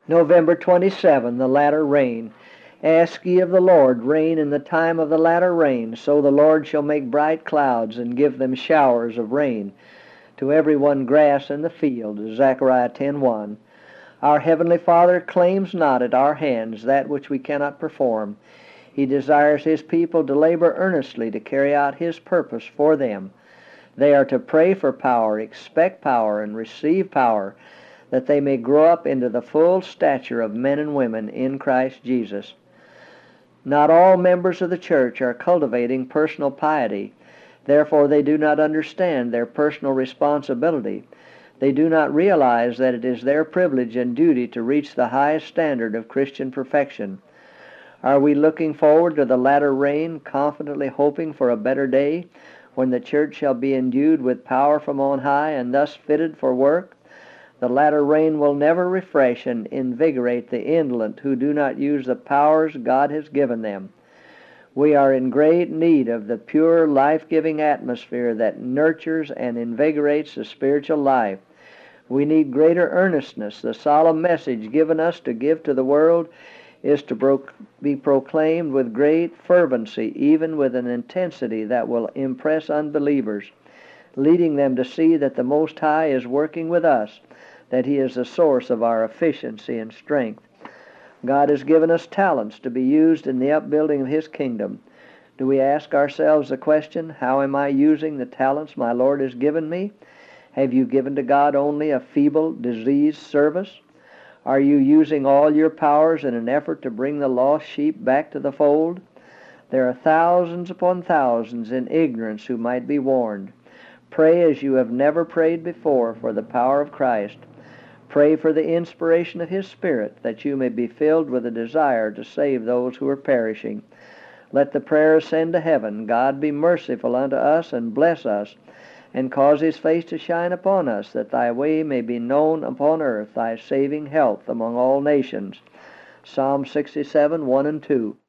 November 27, the latter rain. Ask ye of the Lord rain in the time of the latter rain. So the Lord shall make bright clouds, and give them showers of rain. To every one grass in the field. Zechariah 10:1. Our Heavenly Father claims not at our hands that which we cannot perform. He desires His people to labor earnestly to carry out His purpose for them. They are to pray for power, expect power, and receive power, that they may grow up into the full stature of men and women in Christ Jesus. Not all members of the church are cultivating personal piety. Therefore, they do not understand their personal responsibility. They do not realize that it is their privilege and duty to reach the highest standard of Christian perfection. Are we looking forward to the latter rain, confidently hoping for a better day, when the church shall be endued with power from on high and thus fitted for work? The latter rain will never refresh and invigorate the indolent who do not use the powers God has given them. We are in great need of the pure, life-giving atmosphere that nurtures and invigorates the spiritual life. We need greater earnestness. The solemn message given us to give to the world is to be proclaimed with great fervency, even with an intensity that will impress unbelievers, leading them to see that the Most High is working with us, that He is the source of our efficiency and strength. God has given us talents to be used in the upbuilding of His kingdom. Do we ask ourselves the question, how am I using the talents my Lord has given me? Have you given to God only a feeble, diseased service? Are you using all your powers in an effort to bring the lost sheep back to the fold? There are thousands upon thousands in ignorance who might be warned. Pray as you have never prayed before for the power of Christ. Pray for the inspiration of His Spirit, that you may be filled with a desire to save those who are perishing. Let the prayer ascend to heaven. God be merciful unto us and bless us, and cause His face to shine upon us, that Thy way may be known upon earth, Thy saving health among all nations. Psalm 67, 1 and 2.